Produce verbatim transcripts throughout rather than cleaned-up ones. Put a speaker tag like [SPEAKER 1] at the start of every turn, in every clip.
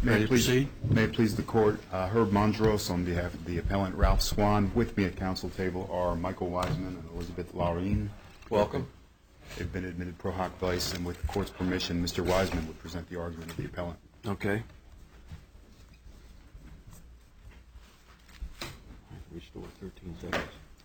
[SPEAKER 1] May it please,
[SPEAKER 2] proceed?
[SPEAKER 1] may it please the Court, uh, Herb Mondros on behalf of the appellant Ralph Swan. With me at council table are Michael Wiseman and Elizabeth Laureen.
[SPEAKER 2] Welcome.
[SPEAKER 1] They've been admitted pro hoc vice, and with the Court's permission, Mister Wiseman would present the argument of the appellant.
[SPEAKER 2] Okay. Restore thirteen seconds.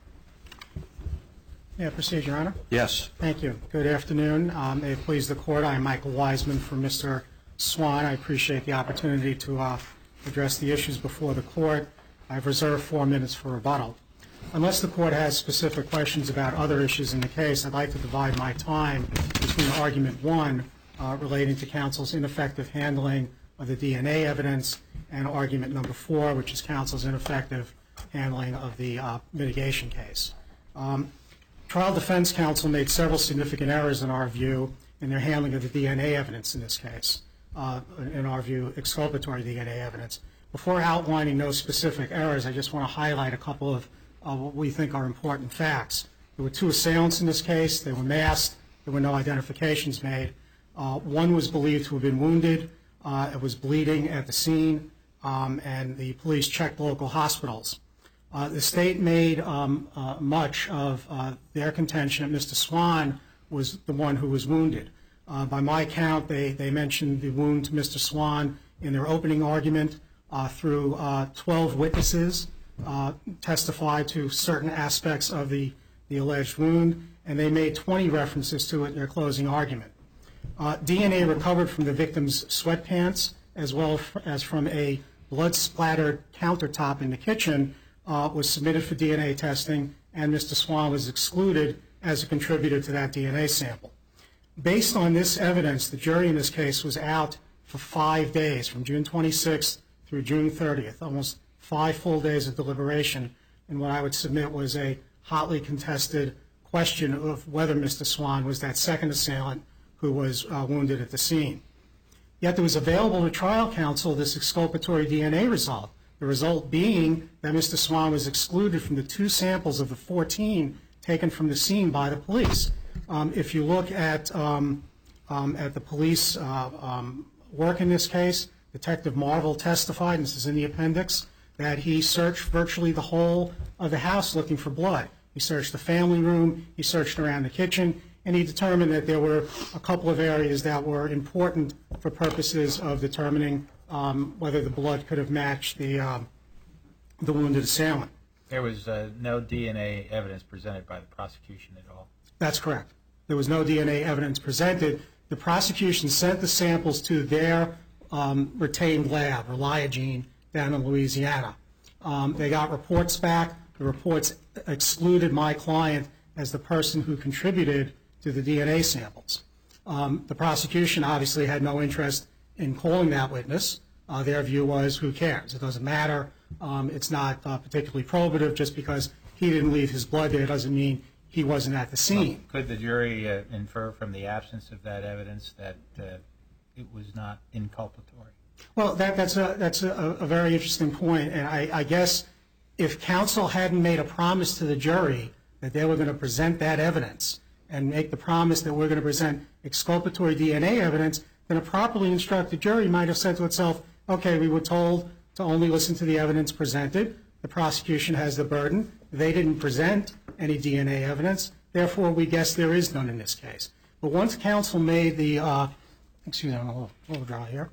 [SPEAKER 3] May I proceed, Your Honor?
[SPEAKER 2] Yes.
[SPEAKER 3] Thank you. Good afternoon. Um, may it please the Court, I am Michael Wiseman for Mister Swan. I appreciate the opportunity to uh, address the issues before the Court. I've reserved four minutes for rebuttal. Unless the Court has specific questions about other issues in the case, I'd like to divide my time between Argument one uh, relating to counsel's ineffective handling of the D N A evidence and Argument number four, which is counsel's ineffective handling of the uh, mitigation case. Um, Trial defense counsel made several significant errors in our view in their handling of the D N A evidence in this case, uh, in our view, exculpatory D N A evidence. Before outlining those specific errors, I just want to highlight a couple of uh, what we think are important facts. There were two assailants in this case. They were masked. There were no identifications made. Uh, one was believed to have been wounded. Uh, it was bleeding at the scene, um, and the police checked local hospitals. Uh, the state made um, uh, much of uh, their contention that Mister Swan was the one who was wounded. Uh, by my count, they, they mentioned the wound to Mister Swan in their opening argument uh, through uh, twelve witnesses uh, testified to certain aspects of the, the alleged wound, and they made twenty references to it in their closing argument. Uh, D N A recovered from the victim's sweatpants as well as from a blood-splattered countertop in the kitchen Uh, was submitted for D N A testing, and Mister Swan was excluded as a contributor to that D N A sample. Based on this evidence, the jury in this case was out for five days, from June twenty-sixth through June thirtieth, almost five full days of deliberation, and what I would submit was a hotly contested question of whether Mister Swan was that second assailant who was uh, wounded at the scene. Yet there was available to trial counsel this exculpatory D N A result. The result being that Mister Swan was excluded from the two samples of the fourteen taken from the scene by the police. Um, if you look at um, um, at the police uh, um, work in this case, Detective Marvel testified, and this is in the appendix, that he searched virtually the whole of the house looking for blood. He searched the family room, he searched around the kitchen, and he determined that there were a couple of areas that were important for purposes of determining um, whether the blood could have matched the, um, the wounded assailant.
[SPEAKER 4] There was uh, no D N A evidence presented by the prosecution at all?
[SPEAKER 3] That's correct. There was no D N A evidence presented. The prosecution sent the samples to their um, retained lab, Reliogene, down in Louisiana. Um, they got reports back. The reports excluded my client as the person who contributed to the D N A samples. Um, the prosecution obviously had no interest in calling that witness. Uh, their view was, who cares? It doesn't matter. Um, it's not uh, particularly probative. Just because he didn't leave his blood there doesn't mean he wasn't at the scene.
[SPEAKER 4] Well, could the jury uh, infer from the absence of that evidence that uh, it was not inculpatory?
[SPEAKER 3] Well, that, that's, a, that's a, a very interesting point, and I, I guess if counsel hadn't made a promise to the jury that they were going to present that evidence and make the promise that we're going to present exculpatory D N A evidence, then a properly instructed jury might have said to itself, okay, we were told to only listen to the evidence presented. The prosecution has the burden. They didn't present any D N A evidence. Therefore, we guess there is none in this case. But once counsel made the, uh, excuse me, I'm a little, a little dry here.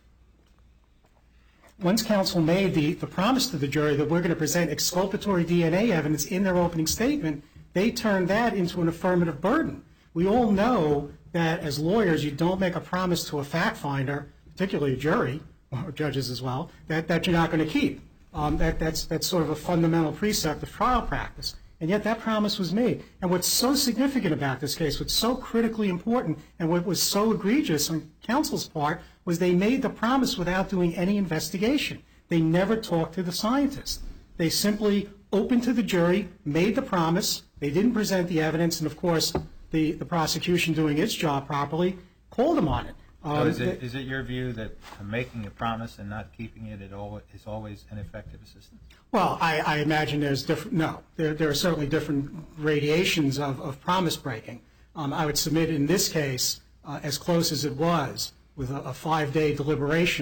[SPEAKER 3] Once counsel made the, the promise to the jury that we're going to present exculpatory D N A evidence in their opening statement, they turned that into an affirmative burden. We all know that as lawyers, you don't make a promise to a fact finder, particularly a jury, or judges as well, that, that you're not going to keep. Um, that, that's, that's sort of a fundamental precept of trial practice. And yet that promise was made. And what's so significant about this case, what's so critically important, and what was so egregious on counsel's part, was they made the promise without doing any investigation. They never talked to the scientist. They simply opened to the jury, made the promise, they didn't present the evidence, and of course, the, the prosecution doing its job properly called them on it. Um,
[SPEAKER 4] so is it, is it your view that making a promise and not keeping it at all is always an effective assistance?
[SPEAKER 3] Well, I, I imagine there's different, no, there, there are certainly different gradations of, of promise breaking. Um, I would submit in this case, uh, as close as it was, with a, a five-day deliberation,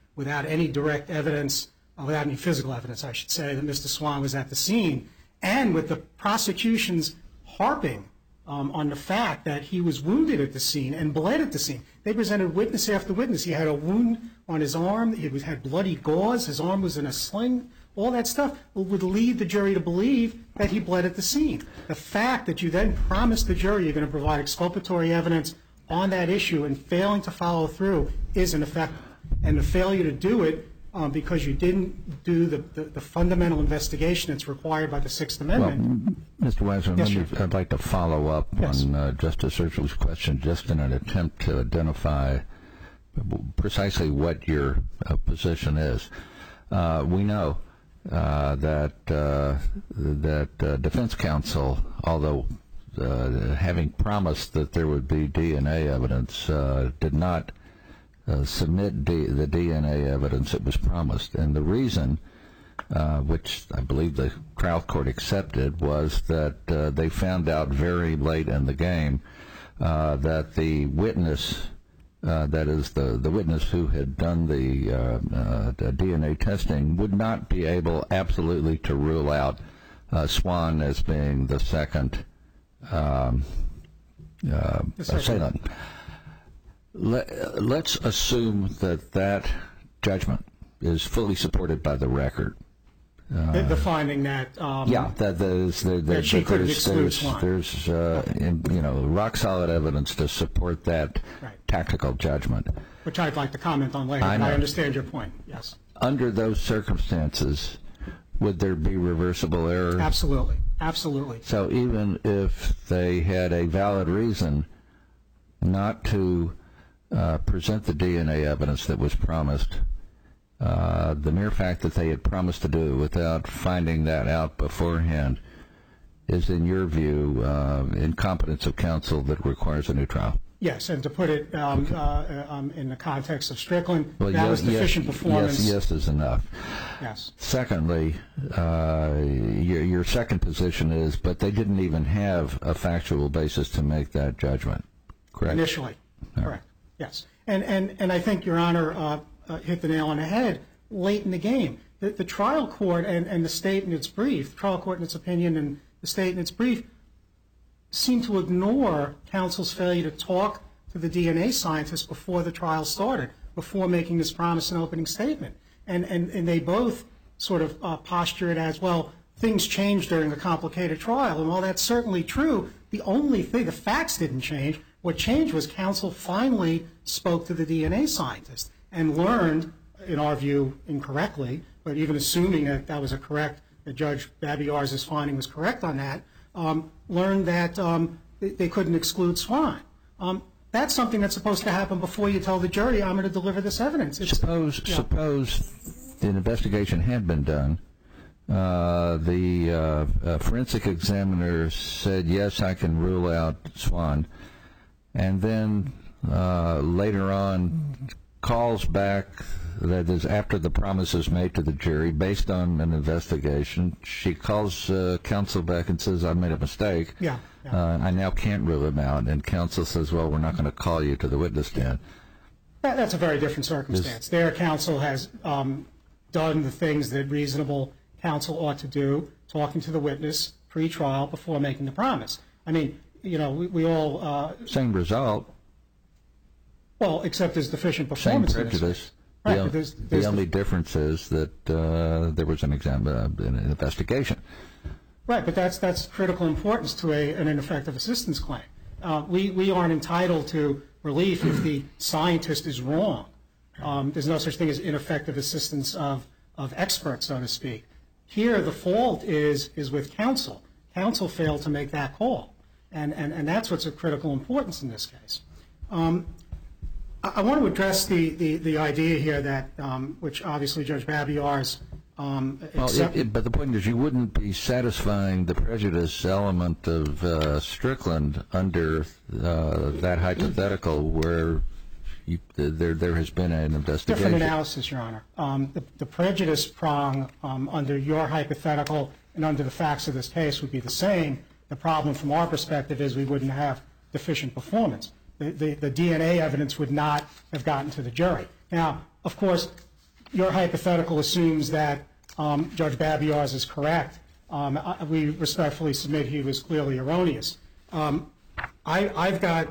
[SPEAKER 3] without any direct evidence, uh, without any physical evidence, I should say, that Mister Swan was at the scene, and with the prosecution's harping um, on the fact that he was wounded at the scene and bled at the scene. They presented witness after witness. He had a wound on his arm. He was, had bloody gauze. His arm was in a sling. All that stuff would lead the jury to believe that he bled at the scene. The fact that you then promised the jury you're going to provide exculpatory evidence on that issue and failing to follow through is ineffective. And the failure to do it um, because you didn't do the, the, the fundamental investigation that's required by the Sixth Amendment.
[SPEAKER 2] Well, Mister Wiseman,
[SPEAKER 3] Yes,
[SPEAKER 2] let me-
[SPEAKER 3] sir.
[SPEAKER 2] I'd like to follow up
[SPEAKER 3] Yes.
[SPEAKER 2] on uh, Justice Ursul's question, just in an attempt to identify precisely what your uh, position is. Uh, we know uh, that uh, that uh, defense counsel, although uh, having promised that there would be D N A evidence, uh, did not uh, submit D- the D N A evidence that was promised. And the reason, uh, which I believe the trial court accepted, was that uh, they found out very late in the game uh, that the witness, uh, that is the, the witness who had done the, uh, uh, the D N A testing, would not be able absolutely to rule out uh, Swan as being the second um, uh,
[SPEAKER 3] The second.
[SPEAKER 2] assailant. Let, let's assume that that judgment is fully supported by the record.
[SPEAKER 3] the, the finding that um,
[SPEAKER 2] Yeah, that there's there, there,
[SPEAKER 3] That she
[SPEAKER 2] that
[SPEAKER 3] couldn't
[SPEAKER 2] there's
[SPEAKER 3] exclude
[SPEAKER 2] there's,
[SPEAKER 3] Swan.
[SPEAKER 2] there's uh, in, you know rock solid evidence to support that
[SPEAKER 3] Right.
[SPEAKER 2] tactical judgment.
[SPEAKER 3] which I'd like to comment on later,
[SPEAKER 2] I
[SPEAKER 3] but I
[SPEAKER 2] know.
[SPEAKER 3] understand your point. Yes,
[SPEAKER 2] Under those circumstances, would there be reversible error?
[SPEAKER 3] absolutely, absolutely.
[SPEAKER 2] So even if they had a valid reason not to uh, present the D N A evidence that was promised, uh, the mere fact that they had promised to do it without finding that out beforehand is, in your view, uh, incompetence of counsel that requires a new trial.
[SPEAKER 3] Yes, and to put it um, uh, uh, um, in the context of Strickland,
[SPEAKER 2] Well,
[SPEAKER 3] that
[SPEAKER 2] yes,
[SPEAKER 3] was deficient
[SPEAKER 2] yes,
[SPEAKER 3] performance.
[SPEAKER 2] Yes, yes is enough.
[SPEAKER 3] Yes.
[SPEAKER 2] Secondly, uh, your, your second position is, but they didn't even have a factual basis to make that judgment, correct?
[SPEAKER 3] Initially, correct. Yes, and and and I think Your Honor uh, uh, hit the nail on the head late in the game. The, the trial court and, and the state in its brief, the trial court in its opinion and the state in its brief, seemed to ignore counsel's failure to talk to the D N A scientists before the trial started, before making this promise and opening statement, and and and they both sort of uh, posture it as, well, things changed during a complicated trial, and while that's certainly true, the only thing, the facts didn't change. What changed was counsel finally spoke to the D N A scientist and learned, in our view, incorrectly, but even assuming that that was a correct, that Judge Babiarz's finding was correct on that, um, learned that um, they, they couldn't exclude Swan. Um, that's something that's supposed to happen before you tell the jury, I'm going to deliver this evidence. It's,
[SPEAKER 2] Suppose,
[SPEAKER 3] yeah.
[SPEAKER 2] suppose the investigation had been done. Uh, the uh, uh, forensic examiner said, yes, I can rule out Swan. And then uh, later on calls back, that is after the promise is made to the jury based on an investigation. She calls uh, counsel back and says, I made a mistake.
[SPEAKER 3] Yeah, yeah.
[SPEAKER 2] Uh, I now can't rule him out. And counsel says, well, we're not going to call you to the witness stand.
[SPEAKER 3] That, that's a very different circumstance. Their counsel has um, done the things that reasonable counsel ought to do, talking to the witness pre-trial before making the promise. I mean, you know, we, we all, uh,
[SPEAKER 2] Same result,
[SPEAKER 3] well, except there's deficient
[SPEAKER 2] same
[SPEAKER 3] performance. in this
[SPEAKER 2] prejudice.
[SPEAKER 3] case. Right,
[SPEAKER 2] the,
[SPEAKER 3] but there's,
[SPEAKER 2] the
[SPEAKER 3] there's
[SPEAKER 2] only difference is that uh, there was an exam, uh, an investigation.
[SPEAKER 3] Right, but that's that's critical importance to a, an ineffective assistance claim. Uh, we, we aren't entitled to relief if the scientist is wrong. Um, there's no such thing as ineffective assistance of, of experts, so to speak. Here, the fault is is with counsel. Counsel failed to make that call, and, and, and that's what's of critical importance in this case. Um, I, I want to address the, the, the idea here that, um, which obviously Judge Babiar's um,
[SPEAKER 2] Well,
[SPEAKER 3] accept-
[SPEAKER 2] it, it, but the point is, you wouldn't be satisfying the prejudice element of uh, Strickland under uh, that hypothetical where you, there there has been an investigation.
[SPEAKER 3] Different analysis, Your Honor. Um, the, the prejudice prong um, under your hypothetical and under the facts of this case would be the same. The problem from our perspective is we wouldn't have deficient performance. The, the, the D N A evidence would not have gotten to the jury. Now, of course, your hypothetical assumes that um, Judge Babiars is correct. Um, I, we respectfully submit he was clearly erroneous. Um, I, I've got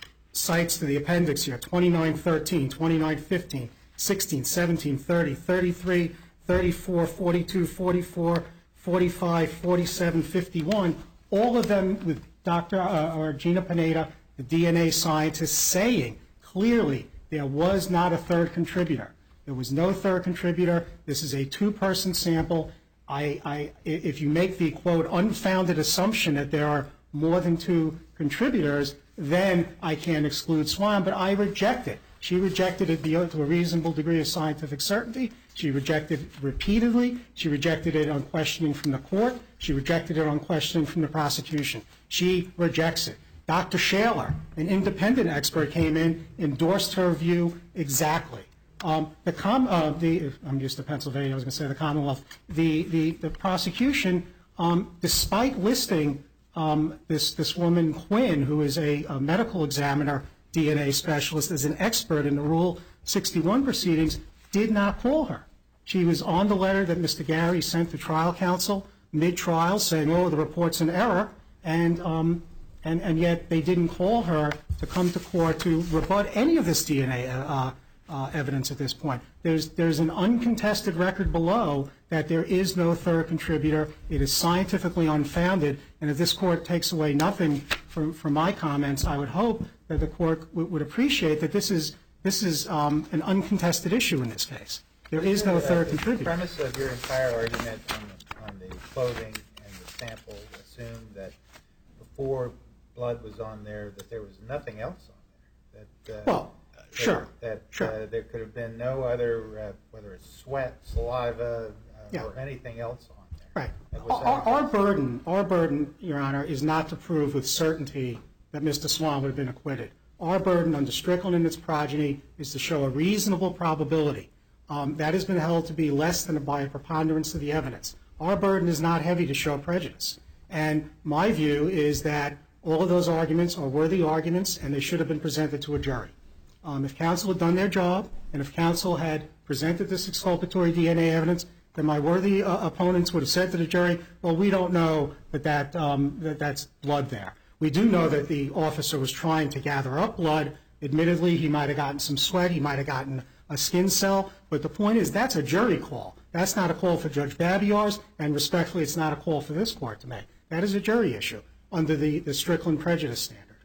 [SPEAKER 3] cites to the appendix here, twenty-nine thirteen, twenty-nine fifteen, sixteen, seventeen, thirty, thirty-three, thirty-four, forty-two, forty-four, forty-five, forty-seven, fifty-one, all of them with Doctor Uh, or Gina Pineda, the D N A scientist, saying clearly there was not a third contributor. There was no third contributor. This is a two-person sample. I, I, if you make the, quote, unfounded assumption that there are more than two contributors, then I can exclude Swan, but I reject it. She rejected it beyond to a reasonable degree of scientific certainty. She rejected it repeatedly. She rejected it on questioning from the court. She rejected it on questioning from the prosecution. She rejects it. Doctor Shaler, an independent expert, came in, endorsed her view exactly. Um, the, com, uh, the I'm used to Pennsylvania, I was going to say the Commonwealth. The, the, the prosecution, um, despite listing um, this, this woman, Quinn, who is a, a medical examiner, D N A specialist, as an expert in the Rule sixty-one proceedings, did not call her. She was on the letter that Mister Gary sent to trial counsel mid-trial saying, oh, the report's an error, and, um, and, and yet they didn't call her to come to court to rebut any of this D N A uh, uh, evidence at this point. There's, there's an uncontested record below that there is no third contributor. It is scientifically unfounded, and if this court takes away nothing from, from my comments, I would hope that the court w- would appreciate that this is, this is um, an uncontested issue in this case. There is no third contributor.
[SPEAKER 4] The premise of your entire argument on the, on the clothing and the sample assumed that before blood was on there, that there was nothing else on there. That, uh,
[SPEAKER 3] Well,
[SPEAKER 4] that,
[SPEAKER 3] sure,
[SPEAKER 4] That
[SPEAKER 3] sure.
[SPEAKER 4] Uh, there could have been no other, uh, whether it's sweat, saliva, uh,
[SPEAKER 3] Yeah.
[SPEAKER 4] or anything else on there.
[SPEAKER 3] Right.
[SPEAKER 4] That was
[SPEAKER 3] Our, our
[SPEAKER 4] anything.
[SPEAKER 3] burden, our burden, Your Honor, is not to prove with certainty that Mister Swan would have been acquitted. Our burden under Strickland and its progeny is to show a reasonable probability. Um, that has been held to be less than by a preponderance of the evidence. Our burden is not heavy to show prejudice. And my view is that all of those arguments are worthy arguments, and they should have been presented to a jury. Um, if counsel had done their job, and if counsel had presented this exculpatory D N A evidence, then my worthy uh, opponents would have said to the jury, well, we don't know that, that, um, that that's blood there. We do know that the officer was trying to gather up blood. Admittedly, he might have gotten some sweat, he might have gotten a skin cell, but the point is that's a jury call. That's not a call for Judge Babiars, and respectfully, it's not a call for this court to make. That is a jury issue under the, the Strickland prejudice standard.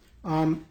[SPEAKER 3] Um,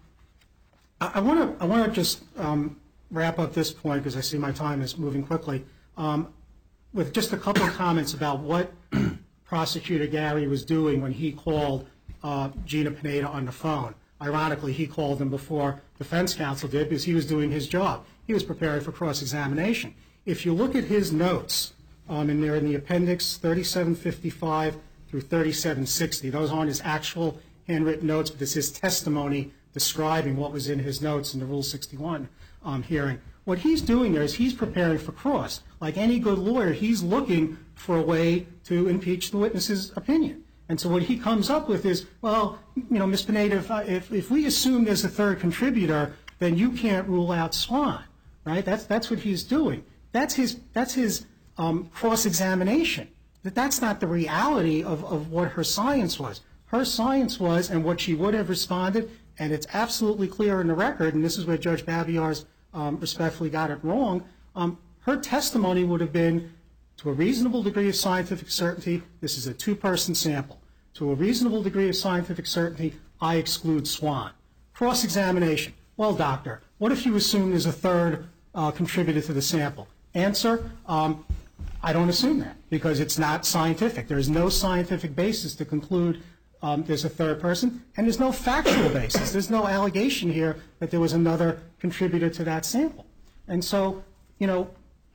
[SPEAKER 3] I want to I want to just um, wrap up this point because I see my time is moving quickly um, with just a couple of comments about what Prosecutor Gary was doing when he called uh, Gina Pineda on the phone. Ironically, he called him before defense counsel did because he was doing his job. He was preparing for cross-examination. If you look at his notes, um, and they're in the appendix thirty-seven fifty-five through thirty-seven sixty, those aren't his actual handwritten notes, but it's his testimony describing what was in his notes in the Rule sixty-one um, hearing. What he's doing there is he's preparing for cross. Like any good lawyer, he's looking for a way to impeach the witness's opinion. And so what he comes up with is, well, you know, Miz Pineda, if, I, if, if we assume there's a third contributor, then you can't rule out Swan, right? That's, that's what he's doing. That's his, that's his um, cross-examination. That that's not the reality of, of what her science was. Her science was, and what she would have responded, and it's absolutely clear in the record, and this is where Judge Babiars um, respectfully got it wrong, um, her testimony would have been, to a reasonable degree of scientific certainty, this is a two-person sample. To a reasonable degree of scientific certainty, I exclude Swan. Cross-examination. Well, doctor, what if you assume there's a third uh, contributor to the sample? Answer, um, I don't assume that because it's not scientific. There's no scientific basis to conclude um, there's a third person, and there's no factual basis. There's no allegation here that there was another contributor to that sample. And so, you know,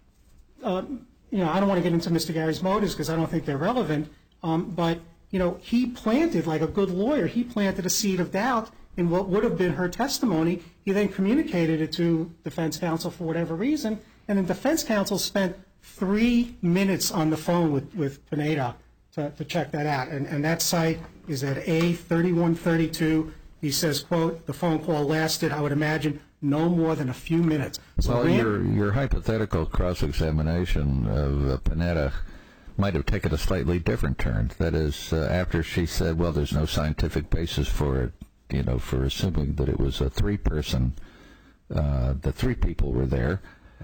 [SPEAKER 3] um, you know, I don't want to get into Mister Gary's motives because I don't think they're relevant, um, but, you know, he planted, like a good lawyer, he planted a seed of doubt in what would have been her testimony. He then communicated it to defense counsel for whatever reason, and then defense counsel spent three minutes on the phone with, with Pineda to, to check that out. And, and that site is at A thirty-one thirty-two. He says, quote, the phone call lasted, I would imagine, no more than a few minutes. So
[SPEAKER 2] Well,
[SPEAKER 3] Ram-
[SPEAKER 2] your, your hypothetical cross-examination of uh, Panetta might have taken a slightly different turn. That is, uh, after she said, well, there's no scientific basis for it, you know, for assuming that it was a three-person, uh, the three people were there,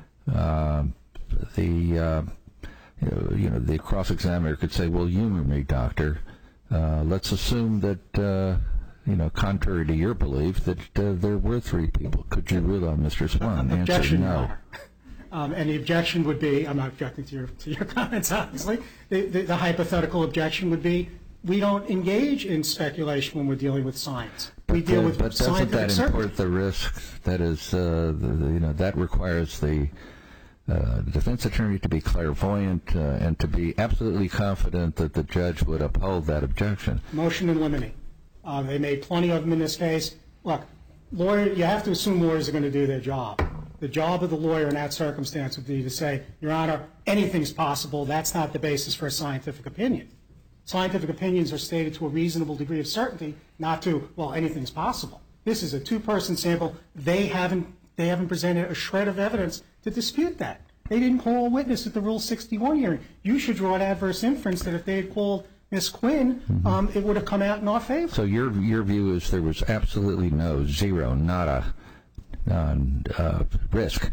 [SPEAKER 2] uh, the, uh, you know, you know, the cross-examiner could say, well, humor me, doctor. Uh, let's assume that, uh, you know, contrary to your belief, that uh, there were three people. Could you rule on Mister Swan? Answer
[SPEAKER 3] Objection, Your
[SPEAKER 2] no.
[SPEAKER 3] Honor. Um, and the objection would be, I'm not objecting to your, to your comments, obviously. The, the, the hypothetical objection would be, we don't engage in speculation when we're dealing with science. We
[SPEAKER 2] But,
[SPEAKER 3] deal
[SPEAKER 2] uh,
[SPEAKER 3] with
[SPEAKER 2] but doesn't
[SPEAKER 3] scientific
[SPEAKER 2] that
[SPEAKER 3] certainty.
[SPEAKER 2] import the risk? That is, uh, the, the, you know, that requires the uh, defense attorney to be clairvoyant uh, and to be absolutely confident that the judge would uphold that objection.
[SPEAKER 3] Motion in limine. Uh, they made plenty of them in this case. Look, lawyer, you have to assume lawyers are going to do their job. The job of the lawyer in that circumstance would be to say, Your Honor, anything's possible. That's not the basis for a scientific opinion. Scientific opinions are stated to a reasonable degree of certainty, not to, well, anything's possible. This is a two-person sample. They haven't, they haven't presented a shred of evidence to dispute that. They didn't call a witness at the Rule sixty-one hearing. You should draw an adverse inference that if they had called Miz Quinn, mm-hmm. um, it would have come out in our favor.
[SPEAKER 2] So your your view is there was absolutely no, zero, nada, none, uh, risk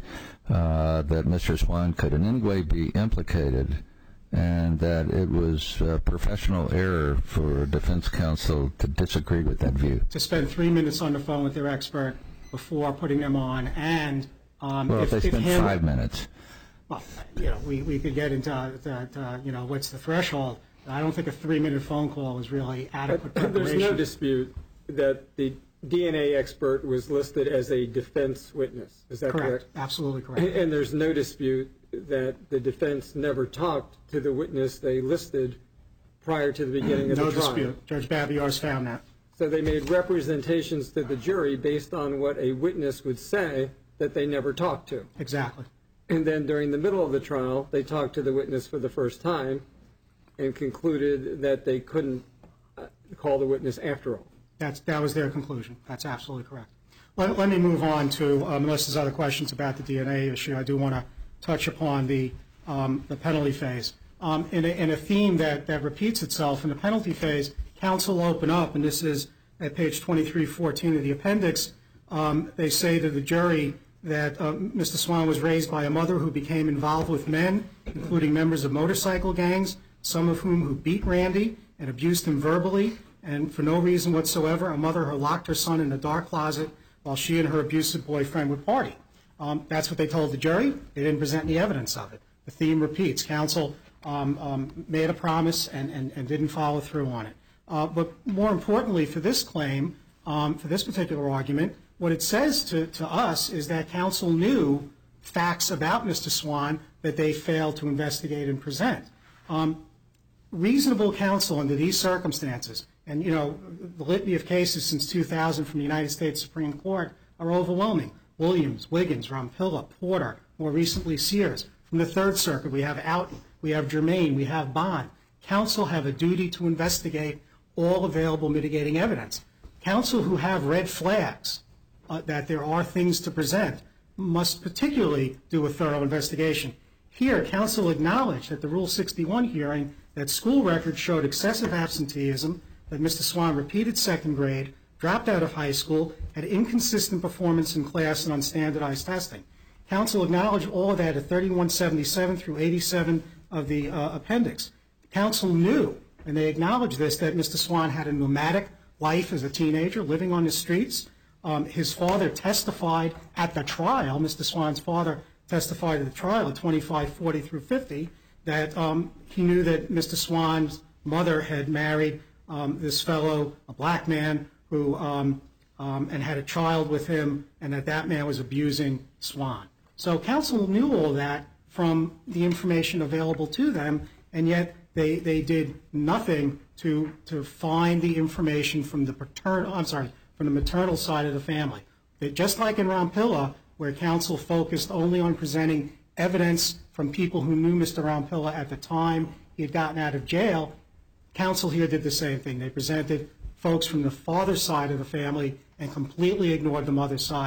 [SPEAKER 2] uh, that Mister Swan could in any way be implicated, and that it was uh, professional error for defense counsel to disagree with that view.
[SPEAKER 3] To spend three minutes on the phone with their expert before putting them on, and um,
[SPEAKER 2] well, if,
[SPEAKER 3] if
[SPEAKER 2] they
[SPEAKER 3] if
[SPEAKER 2] spent
[SPEAKER 3] him,
[SPEAKER 2] five minutes.
[SPEAKER 3] Well, you know, we, we could get into, uh, uh, you know, what's the threshold. I don't think a three-minute phone call is really adequate
[SPEAKER 5] But
[SPEAKER 3] preparation.
[SPEAKER 5] there's no dispute that the D N A expert was listed as a defense witness. Is that correct?
[SPEAKER 3] Correct. Absolutely correct.
[SPEAKER 5] And, and there's no dispute that the defense never talked to the witness they listed prior to the beginning of
[SPEAKER 3] No
[SPEAKER 5] the trial.
[SPEAKER 3] dispute. Judge Babiar's found that.
[SPEAKER 5] So they made representations to the jury based on what a witness would say that they never talked to.
[SPEAKER 3] Exactly.
[SPEAKER 5] And then during the middle of the trial, they talked to the witness for the first time and concluded that they couldn't uh, call the witness after all.
[SPEAKER 3] That's, that was their conclusion. That's absolutely correct. Let, let me move on to, um, unless there's other questions about the D N A issue, I do want to touch upon the, um, the penalty phase. Um, in, a, in a theme that, that repeats itself, in the penalty phase, counsel open up, and this is at page twenty-three fourteen of the appendix, um, they say to the jury that uh, Mister Swan was raised by a mother who became involved with men, including members of motorcycle gangs, some of whom who beat Randy and abused him verbally, and for no reason whatsoever, a mother who locked her son in a dark closet while she and her abusive boyfriend would party. Um, that's what they told the jury. They didn't present any evidence of it. The theme repeats. Counsel um, um, made a promise and, and, and didn't follow through on it. Uh, but more importantly for this claim, um, for this particular argument, what it says to, to us is that counsel knew facts about Mister Swan that they failed to investigate and present. Um, reasonable counsel under these circumstances, and you know, the litany of cases since two thousand from the United States Supreme Court are overwhelming. Williams, Wiggins, Rompilla, Porter, more recently Sears. From the Third Circuit, we have Outen, we have Germain, we have Bond. Counsel have a duty to investigate all available mitigating evidence. Counsel who have red flags uh, that there are things to present must particularly do a thorough investigation. Here, counsel acknowledged at the Rule sixty-one hearing that school records showed excessive absenteeism, that Mister Swan repeated second grade, dropped out of high school, had inconsistent performance in class and on standardized testing. Counsel acknowledged all of that at thirty-one seventy-seven through eighty-seven of the uh, appendix. Counsel knew, and they acknowledged this, that Mister Swan had a nomadic life as a teenager, living on the streets. Um, his father testified at the trial, Mister Swan's father testified at the trial at twenty-five forty through fifty, that um, he knew that Mister Swan's mother had married um, this fellow, a black man, who um, um, and had a child with him, and that that man was abusing Swan. So counsel knew all that from the information available to them, and yet they they did nothing to to find the information from the paternal I'm sorry from the maternal side of the family. They, just like in Rompilla, where counsel focused only on presenting evidence from people who knew Mister Rompilla at the time he had gotten out of jail, counsel here did the same thing. They presented folks from the father's side of the family and completely ignored the mother's side,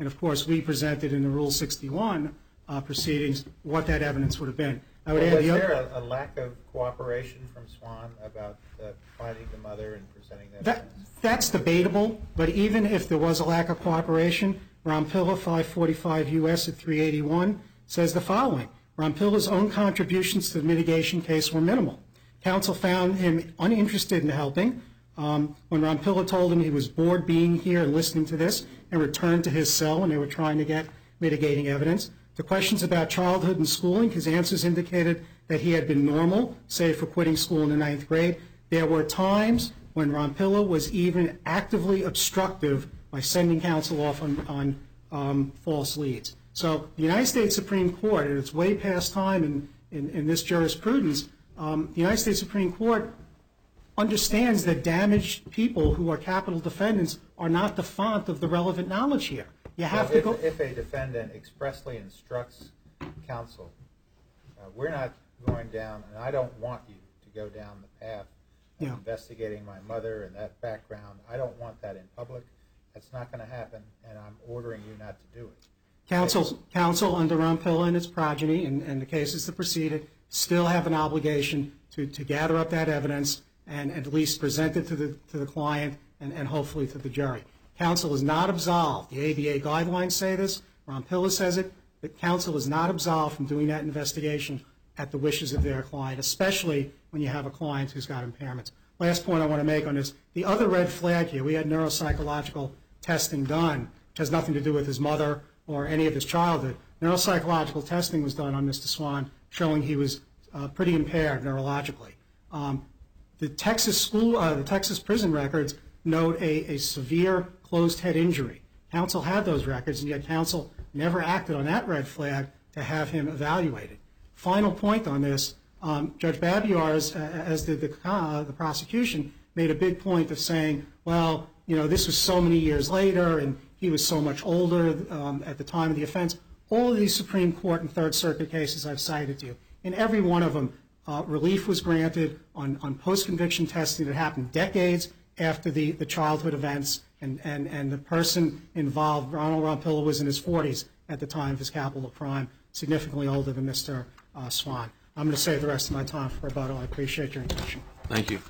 [SPEAKER 3] And, of course, we presented in the Rule sixty-one uh, proceedings what that evidence would have been. I would
[SPEAKER 4] Well,
[SPEAKER 3] add
[SPEAKER 4] was
[SPEAKER 3] the
[SPEAKER 4] there
[SPEAKER 3] other,
[SPEAKER 4] a, a lack of cooperation from Swan about uh, finding the mother and presenting that
[SPEAKER 3] that,
[SPEAKER 4] evidence?
[SPEAKER 3] that's debatable, but even if there was a lack of cooperation, Rompilla five forty-five U S at three eighty-one says the following: Rompilla's own contributions to the mitigation case were minimal. Counsel found him uninterested in helping. Um, when Rompilla told him he was bored being here and listening to this, and returned to his cell when they were trying to get mitigating evidence. To questions about childhood and schooling, his answers indicated that he had been normal, save for quitting school in the ninth grade. There were times when Rompilla was even actively obstructive by sending counsel off on, on um, false leads. So the United States Supreme Court, and it's way past time in, in, in this jurisprudence, um, the United States Supreme Court understands that damaged people who are capital defendants are not the font of the relevant knowledge here. You have
[SPEAKER 4] Well,
[SPEAKER 3] to
[SPEAKER 4] if,
[SPEAKER 3] go.
[SPEAKER 4] if a defendant expressly instructs counsel, uh, we're not going down, and I don't want you to go down the path of
[SPEAKER 3] Yeah.
[SPEAKER 4] investigating my mother and that background. I don't want that in public. That's not going to happen, and I'm ordering you not to do it.
[SPEAKER 3] Counsel, counsel under Rompilla and its progeny, and, and the cases that preceded, still have an obligation to, to gather up that evidence and at least present it to the, to the client and, and hopefully to the jury. Counsel is not absolved. The A B A guidelines say this. Rompilla says it. But counsel is not absolved from doing that investigation at the wishes of their client, especially when you have a client who's got impairments. Last point I want to make on this, the other red flag here, we had neuropsychological testing done, which has nothing to do with his mother or any of his childhood. Neuropsychological testing was done on Mister Swan, showing he was uh, pretty impaired neurologically. Um, the Texas school, uh, the Texas prison records note a, a severe closed head injury. Counsel had those records, and yet counsel never acted on that red flag to have him evaluated. Final point on this, um, Judge Babiars, uh, as did the, uh, the prosecution, made a big point of saying, well, you know, this was so many years later, and he was so much older um, at the time of the offense. All of these Supreme Court and Third Circuit cases I've cited to you, in every one of them, uh, relief was granted on, on post-conviction testing that happened decades after the, the childhood events, and, and, and the person involved, Ronald Rompilla, was in his forties at the time of his capital crime, significantly older than Mister Uh, Swan. I'm going to save the rest of my time for rebuttal. I appreciate your attention.
[SPEAKER 6] Thank you.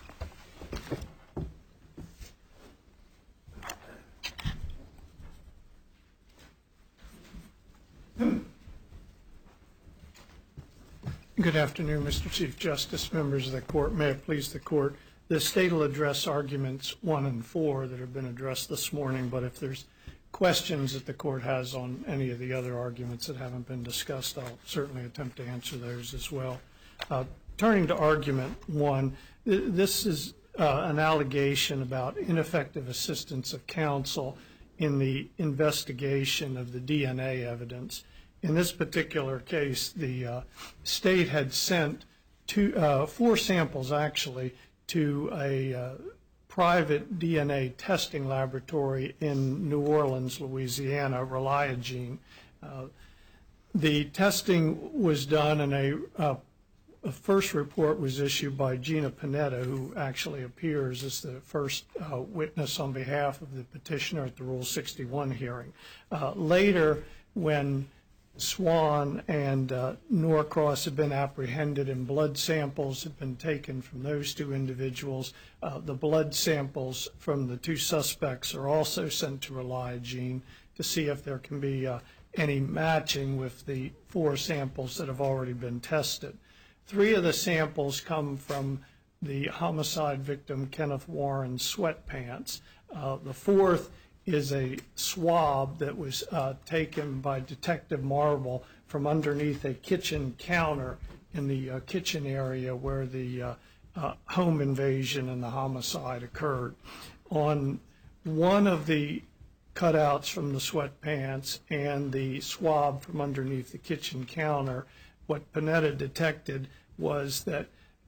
[SPEAKER 7] Good afternoon, Mister Chief Justice, members of the court. May it please the court. The state will address arguments one and four that have been addressed this morning, but if there's questions that the court has on any of the other arguments that haven't been discussed, I'll certainly attempt to answer those as well. Uh, turning to argument one, th this is uh, an allegation about ineffective assistance of counsel in the investigation of the D N A evidence. In this particular case, the uh, state had sent two, uh, four samples, actually, to a uh, private D N A testing laboratory in New Orleans, Louisiana, Reliagene. Uh, the testing was done, and a, uh, a first report was issued by Gina Panetta, who actually appears as the first uh, witness on behalf of the petitioner at the Rule sixty-one hearing. Uh, later, when Swan and uh, Norcross had been apprehended and blood samples had been taken from those two individuals, uh, the blood samples from the two suspects are also sent to Reliagene to see if there can be uh, any matching with the four samples that have already been tested. Three of the samples come from the homicide victim, Kenneth Warren's sweatpants. Uh, the fourth is a swab that was uh, taken by Detective Marble from underneath a kitchen counter in the uh, kitchen area where the uh, uh, home invasion and the homicide occurred. On one of the cutouts from the sweatpants and the swab from underneath the kitchen counter, what Panetta detected was that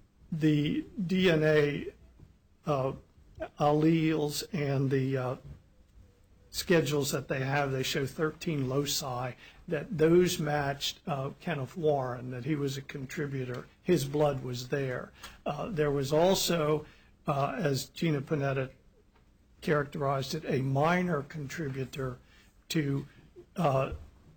[SPEAKER 7] the D N A uh, alleles and the uh, schedules that they have, they show thirteen loci, that those matched uh, Kenneth Warren, that he was a contributor. His blood was there. Uh, there was also, uh, as Gina Panetta characterized it, a minor contributor to uh,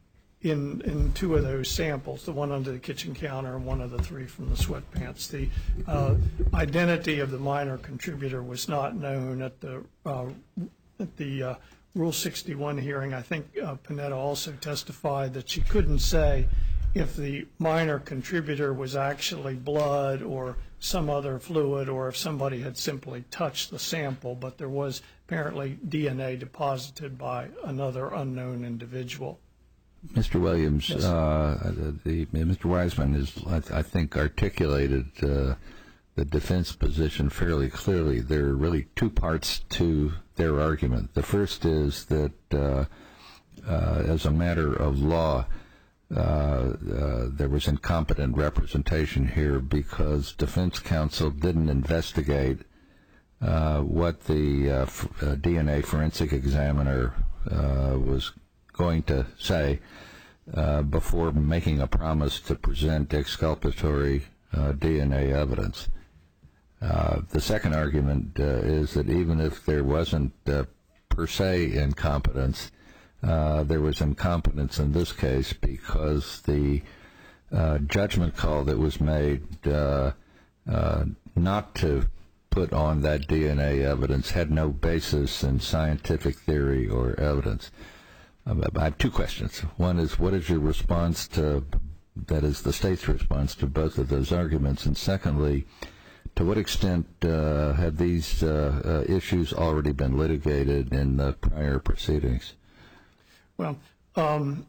[SPEAKER 7] in in two of those samples, the one under the kitchen counter and one of the three from the sweatpants. The uh, identity of the minor contributor was not known at the uh, at the uh, Rule sixty-one hearing. I think uh, Panetta also testified that she couldn't say if the minor contributor was actually blood or some other fluid, or if somebody had simply touched the sample, but there was apparently D N A deposited by another unknown individual.
[SPEAKER 2] Mister Williams,
[SPEAKER 7] Yes.
[SPEAKER 2] uh, the, Mister Wiseman has, I, I think, articulated uh, the defense position fairly clearly. There are really two parts to their argument. The first is that, uh, uh, as a matter of law, uh, uh, there was incompetent representation here because defense counsel didn't investigate uh, what the uh, f- uh, D N A forensic examiner uh, was going to say uh, before making a promise to present exculpatory uh, D N A evidence. Uh, the second argument uh, is that even if there wasn't uh, per se incompetence, uh, there was incompetence in this case because the uh, judgment call that was made uh, uh, not to put on that D N A evidence had no basis in scientific theory or evidence. I have two questions. One is, what is your response to, that is the state's response to both of those arguments? And secondly, to what extent uh, have these uh, uh, issues already been litigated in the prior proceedings?
[SPEAKER 7] Well, um,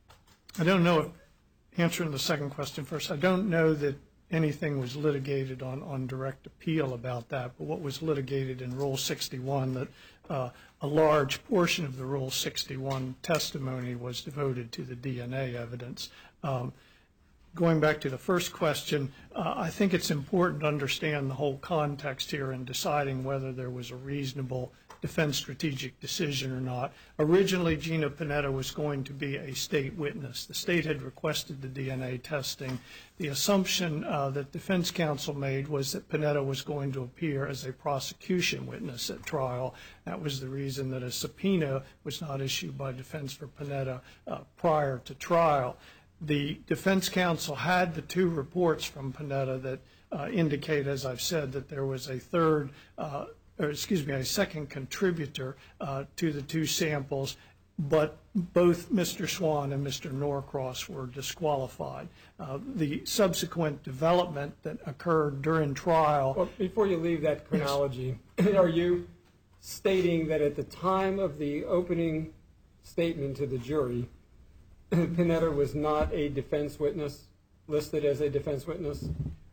[SPEAKER 7] I don't know, if, answering the second question first, I don't know that anything was litigated on, on direct appeal about that, but what was litigated in Rule sixty-one, that uh, a large portion of the Rule sixty-one testimony was devoted to the D N A evidence. Um, going back to the first question, uh, I think it's important to understand the whole context here in deciding whether there was a reasonable defense strategic decision or not. Originally, Gina Panetta was going to be a state witness. The state had requested the D N A testing. The assumption uh, that defense counsel made was that Panetta was going to appear as a prosecution witness at trial. That was the reason that a subpoena was not issued by defense for Panetta uh, prior to trial. The defense counsel had the two reports from Panetta that uh, indicate, as I've said, that there was a third uh, or excuse me, a second contributor uh, to the two samples, but both Mister Swan and Mister Norcross were disqualified. Uh, the subsequent development that occurred during trial...
[SPEAKER 5] Well, before you leave that chronology, yes. Are you stating that at the time of the opening statement to the jury, Panetta was not a defense witness, listed as a defense witness?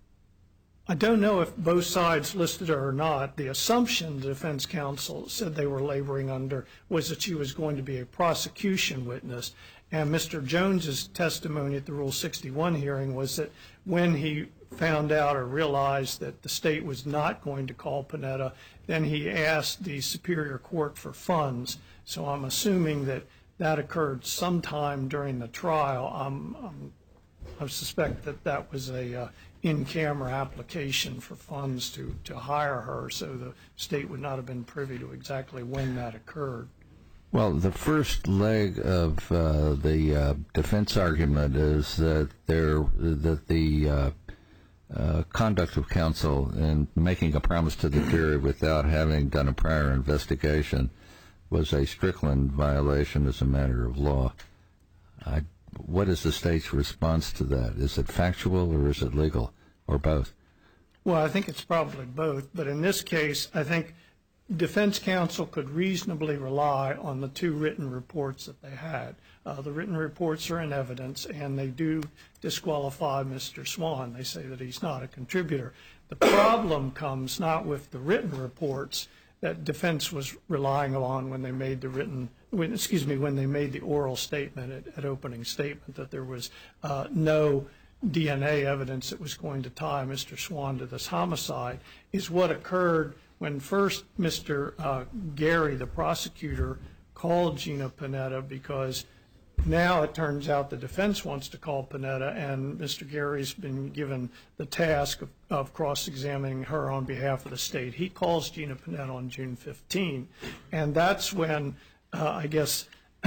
[SPEAKER 7] I don't know if both sides listed her or not. The assumption the defense counsel said they were laboring under was that she was going to be a prosecution witness. And Mister Jones's testimony at the Rule sixty-one hearing was that when he found out or realized that the state was not going to call Panetta, then he asked the Superior Court for funds. So I'm assuming that that occurred sometime during the trial. Um, um, I suspect that that was a uh, in-camera application for funds to, to hire her, so the state would not have been privy to exactly when that occurred.
[SPEAKER 2] Well, the first leg of uh, the uh, defense argument is that there that the uh, uh, conduct of counsel in making a promise to the jury without having done a prior investigation was a Strickland violation as a matter of law. I What is the state's response to that? Is it factual or is it legal, or both?
[SPEAKER 7] Well, I think it's probably both, but in this case, I think defense counsel could reasonably rely on the two written reports that they had. Uh, the written reports are in evidence, and they do disqualify Mister Swan. They say that he's not a contributor. The problem comes not with the written reports that defense was relying on when they made the written, when, excuse me, when they made the oral statement at, at opening statement, that there was uh, no D N A evidence that was going to tie Mister Swan to this homicide, is what occurred when first Mister Uh, Gary, the prosecutor, called Gina Panetta, because now it turns out the defense wants to call Panetta, and Mister Gary's been given the task of, of cross-examining her on behalf of the state. He calls Gina Panetta on June fifteenth, and that's when, uh, I guess, uh,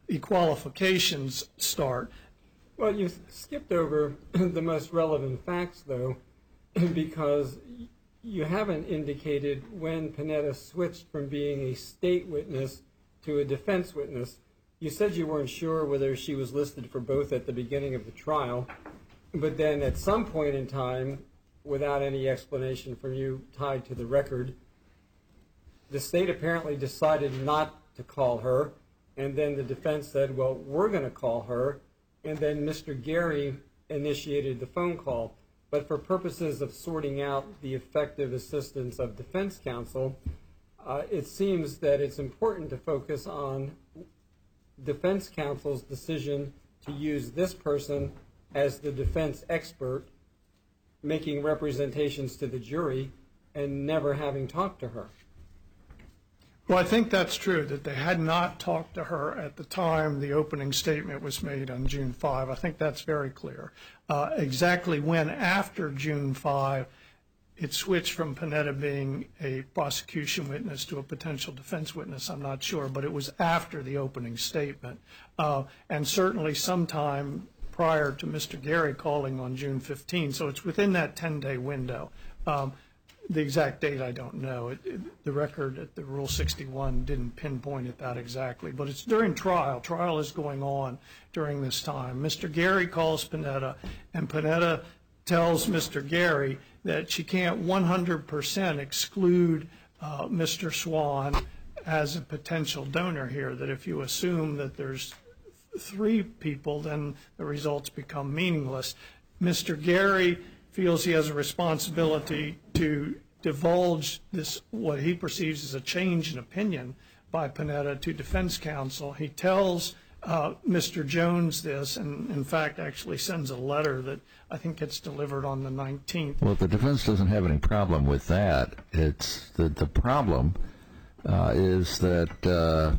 [SPEAKER 7] the qualifications start.
[SPEAKER 5] Well, you skipped over the most relevant facts, though, because you haven't indicated when Panetta switched from being a state witness to a defense witness. You said you weren't sure whether she was listed for both at the beginning of the trial, but then at some point in time, without any explanation from you tied to the record, the state apparently decided not to call her, and then the defense said, well, we're going to call her, and then Mister Gary initiated the phone call. But for purposes of sorting out the effective assistance of defense counsel, uh, it seems that it's important to focus on defense counsel's decision to use this person as the defense expert, making representations to the jury and never having talked to her.
[SPEAKER 7] Well, I think that's true, that they had not talked to her at the time the opening statement was made on June fifth. I think that's very clear. Uh, exactly when after June fifth it switched from Panetta being a prosecution witness to a potential defense witness, I'm not sure, but it was after the opening statement. Uh, and certainly sometime prior to Mister Gary calling on June fifteenth, so it's within that ten-day window. Um, The exact date I don't know. It, it, the record at the Rule sixty-one didn't pinpoint it that exactly, but it's during trial. Trial is going on during this time. Mister Gary calls Panetta, and Panetta tells Mister Gary that she can't one hundred percent exclude uh, Mister Swan as a potential donor here, that if you assume that there's three people, then the results become meaningless. Mister Gary feels he has a responsibility to divulge this, what he perceives as a change in opinion by Panetta, to defense counsel. He tells uh, Mister Jones this, and in fact actually sends a letter that I think gets delivered on the nineteenth.
[SPEAKER 2] Well, the defense doesn't have any problem with that. It's the, the problem uh, is that uh,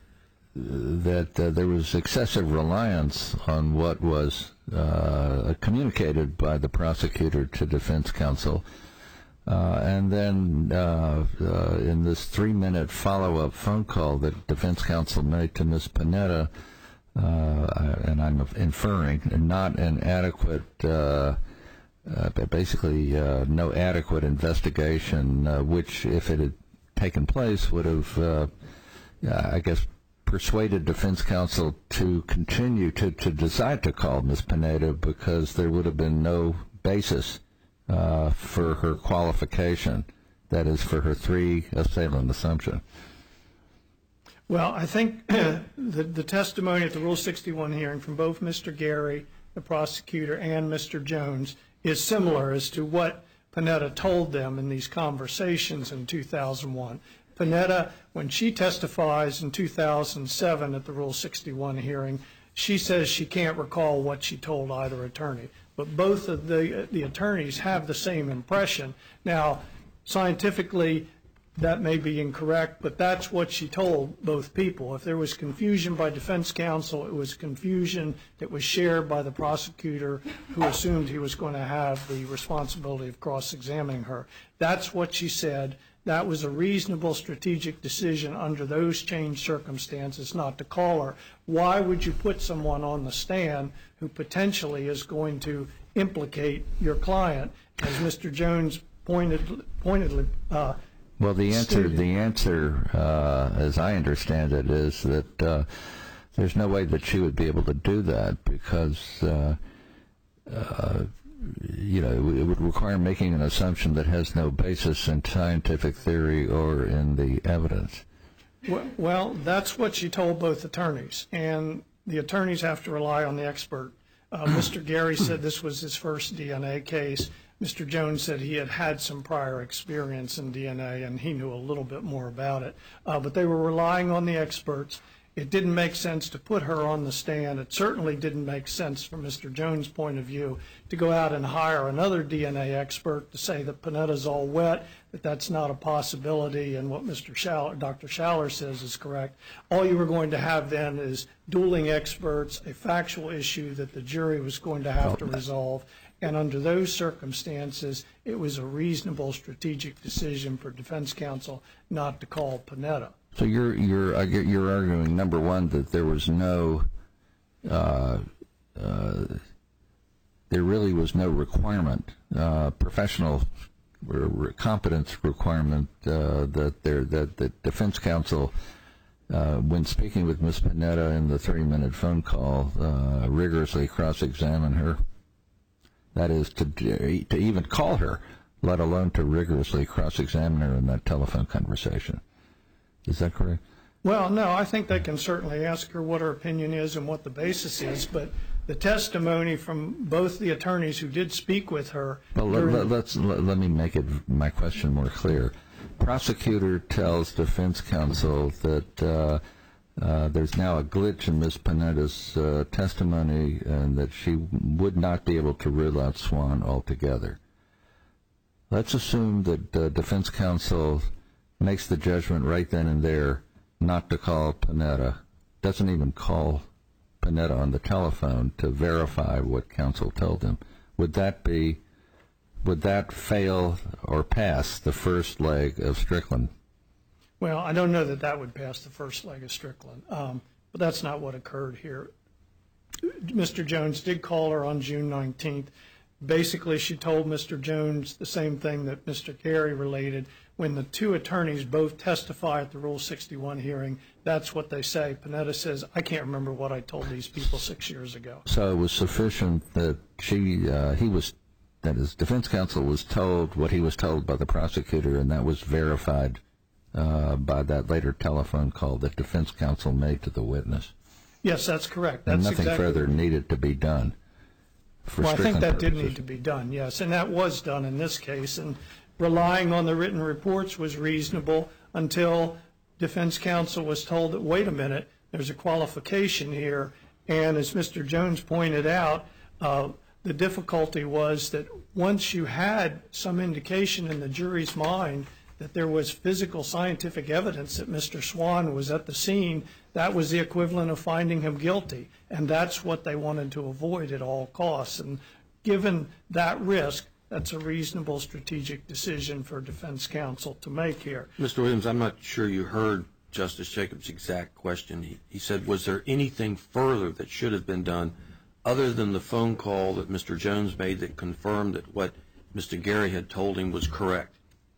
[SPEAKER 2] that uh, there was excessive reliance on what was uh, communicated by the prosecutor to defense counsel. Uh, and then uh, uh, in this three-minute follow-up phone call that defense counsel made to Miz Panetta, uh, and I'm inferring, not an adequate, uh, uh, basically uh, no adequate investigation, uh, which, if it had taken place, would have, uh, I guess, persuaded defense counsel to continue to, to decide to call Miz Panetta, because there would have been no basis uh, for her qualification, that is, for her three assailant assumption.
[SPEAKER 7] Well, I think the, the testimony at the Rule sixty-one hearing from both Mister Gary, the prosecutor, and Mister Jones is similar as to what Panetta told them in these conversations in two thousand one. Panetta, when she testifies in two thousand seven at the Rule sixty-one hearing, she says she can't recall what she told either attorney. But both of the, the attorneys have the same impression. Now, scientifically, that may be incorrect, but that's what she told both people. If there was confusion by defense counsel, it was confusion that was shared by the prosecutor, who assumed he was going to have the responsibility of cross-examining her. That's what she said. That was a reasonable strategic decision under those changed circumstances not to call her. Why would you put someone on the stand who potentially is going to implicate your client, as Mister Jones pointed, pointedly uh,
[SPEAKER 2] Well, the answer,
[SPEAKER 7] stated?
[SPEAKER 2] the answer, uh, as I understand it, is that uh, there's no way that she would be able to do that, because uh, uh, you know, it would require making an assumption that has no basis in scientific theory or in the evidence.
[SPEAKER 7] Well, that's what she told both attorneys, and the attorneys have to rely on the expert. Uh, Mister Gary said this was his first D N A case. Mister Jones said he had had some prior experience in D N A, and he knew a little bit more about it. Uh, but they were relying on the experts. It didn't make sense to put her on the stand. It certainly didn't make sense from Mister Jones' point of view to go out and hire another D N A expert to say that Panetta's all wet, that that's not a possibility, and what Mister Schaller, Doctor Schaller says is correct. All you were going to have then is dueling experts, a factual issue that the jury was going to have to resolve. And under those circumstances, it was a reasonable strategic decision for defense counsel not to call Panetta.
[SPEAKER 2] So you're you're I get you're arguing, number one, that there was no uh, uh, there really was no requirement, uh, professional or competence requirement uh, that there that the defense counsel, uh, when speaking with Miz Panetta in the thirty-minute phone call, uh, rigorously cross-examine her. That is, to to even call her, let alone to rigorously cross-examine her in that telephone conversation. Is that correct?
[SPEAKER 7] Well, no, I think they can certainly ask her what her opinion is and what the basis is, but the testimony from both the attorneys who did speak with her...
[SPEAKER 2] Well, let, let, let's, let, let me make it my question more clear. Prosecutor tells defense counsel that uh, uh, there's now a glitch in Miz Panetta's uh, testimony and that she would not be able to rule out Swan altogether. Let's assume that uh, defense counsel makes the judgment right then and there not to call Panetta, doesn't even call Panetta on the telephone to verify what counsel told him. Would that be, would that fail or pass the first leg of Strickland?
[SPEAKER 7] Well, I don't know that that would pass the first leg of Strickland, um, but that's not what occurred here. Mister Jones did call her on June nineteenth. Basically, she told Mister Jones the same thing that Mister Carey related. When the two attorneys both testify at the Rule sixty-one hearing, that's what they say. Panetta says, I can't remember what I told these people six years ago.
[SPEAKER 2] So it was sufficient that she, uh, he was, that his defense counsel was told what he was told by the prosecutor, and that was verified uh, by that later telephone call that defense counsel made to the witness.
[SPEAKER 7] Yes, that's correct. That's
[SPEAKER 2] and nothing
[SPEAKER 7] exactly
[SPEAKER 2] further needed to be done. For
[SPEAKER 7] well, I think that
[SPEAKER 2] purposes.
[SPEAKER 7] did need to be done, yes, and that was done in this case. And relying on the written reports was reasonable until defense counsel was told that, wait a minute, there's a qualification here. And as Mister Jones pointed out, uh, the difficulty was that once you had some indication in the jury's mind that there was physical scientific evidence that Mister Swan was at the scene, that was the equivalent of finding him guilty. And that's what they wanted to avoid at all costs. And given that risk, that's a reasonable strategic decision for defense counsel to make here.
[SPEAKER 6] Mister Williams, I'm not sure you heard Justice Jacobs' exact question. He, he said, was there anything further that should have been done other than the phone call that Mister Jones made that confirmed that what Mister Gary had told him was correct?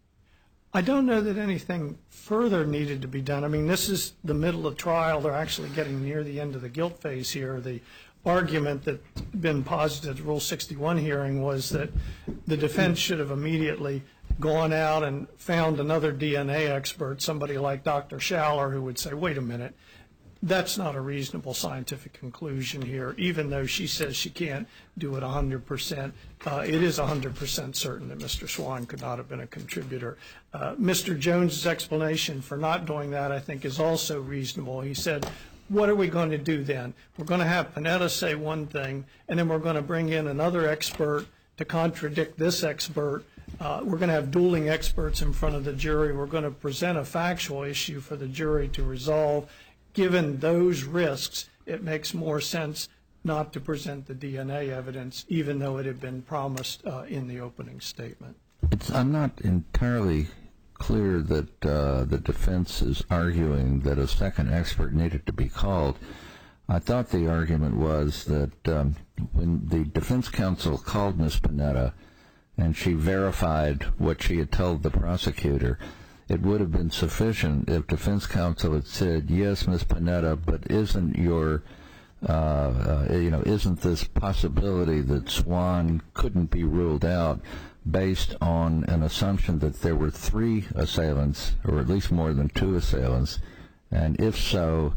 [SPEAKER 7] I don't know that anything further needed to be done. I mean, this is the middle of trial. They're actually getting near the end of the guilt phase here. The argument that's been posited at the Rule sixty-one hearing was that the defense should have immediately gone out and found another D N A expert, somebody like Doctor Schaller, who would say, wait a minute, that's not a reasonable scientific conclusion here, even though she says she can't do it one hundred percent. Uh, it is one hundred percent certain that Mister Swan could not have been a contributor. Uh, Mister Jones's explanation for not doing that, I think, is also reasonable. He said, what are we going to do then? We're going to have Panetta say one thing, and then we're going to bring in another expert to contradict this expert. Uh, we're going to have dueling experts in front of the jury. We're going to present a factual issue for the jury to resolve. Given those risks, it makes more sense not to present the D N A evidence, even though it had been promised uh, in the opening statement.
[SPEAKER 2] It's, I'm not entirely clear that uh, the defense is arguing that a second expert needed to be called. I thought the argument was that um, when the defense counsel called Miz Panetta and she verified what she had told the prosecutor, it would have been sufficient if defense counsel had said, yes, Miz Panetta, but isn't your, uh, uh, you know, isn't this possibility that Swan couldn't be ruled out based on an assumption that there were three assailants, or at least more than two assailants, and if so,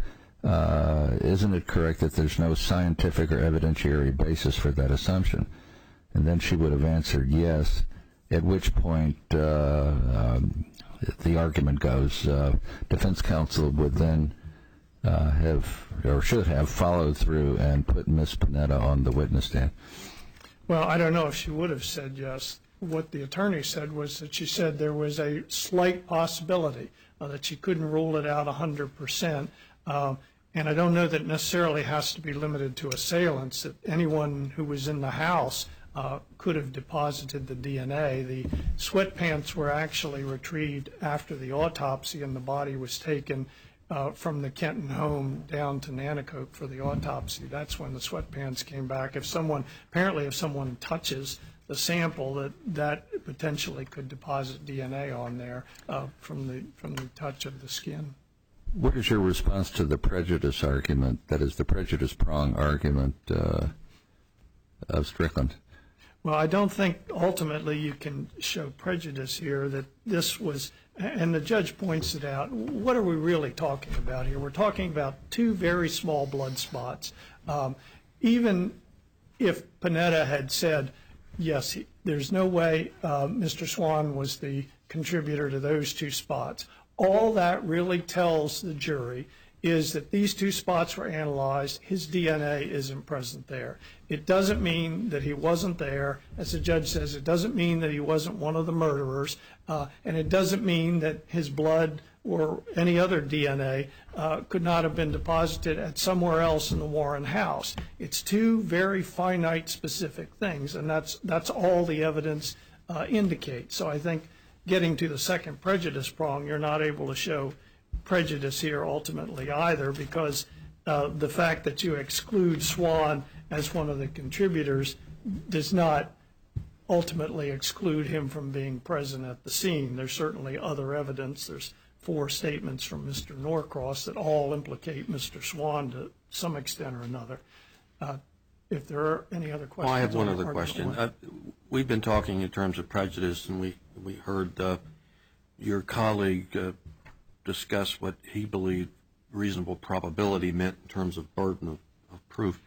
[SPEAKER 2] uh, isn't it correct that there's no scientific or evidentiary basis for that assumption? And then she would have answered yes, at which point uh, um, the argument goes, uh, defense counsel would then uh, have, or should have, followed through and put Miz Panetta on the witness stand.
[SPEAKER 7] Well, I don't know if she would have said yes. What the attorney said was that she said there was a slight possibility uh, that she couldn't rule it out one hundred percent. Um, and I don't know that it necessarily has to be limited to assailants, that anyone who was in the house uh, could have deposited the D N A. The sweatpants were actually retrieved after the autopsy, and the body was taken uh, from the Kenton home down to Nanticoke for the autopsy. That's when the sweatpants came back. If someone, apparently if someone touches the sample, that that potentially could deposit D N A on there uh, from the from the touch of the skin.
[SPEAKER 2] What is your response to the prejudice argument, that is the prejudice prong argument uh, of Strickland?
[SPEAKER 7] Well, I don't think ultimately you can show prejudice here, that this was, and the judge points it out, what are we really talking about here? We're talking about two very small blood spots. Um, even if Panetta had said, yes, he, there's no way uh, Mister Swan was the contributor to those two spots, all that really tells the jury is that these two spots were analyzed, his D N A isn't present there. It doesn't mean that he wasn't there. As the judge says, it doesn't mean that he wasn't one of the murderers, uh, and it doesn't mean that his blood or any other D N A uh, could not have been deposited at somewhere else in the Warren house. It's two very finite, specific things, and that's, that's all the evidence uh, indicates. So I think getting to the second prejudice prong, you're not able to show prejudice here ultimately either, because uh, the fact that you exclude Swan as one of the contributors does not ultimately exclude him from being present at the scene. There's certainly other evidence. There's four statements from Mister Norcross that all implicate Mister Swan to some extent or another. Uh, if there are any other questions.
[SPEAKER 6] Well, I have one
[SPEAKER 7] on
[SPEAKER 6] other
[SPEAKER 7] argument
[SPEAKER 6] question.
[SPEAKER 7] one.
[SPEAKER 6] Uh, we've been talking in terms of prejudice, and we, we heard uh, your colleague uh, discuss what he believed reasonable probability meant in terms of burden of, of proof.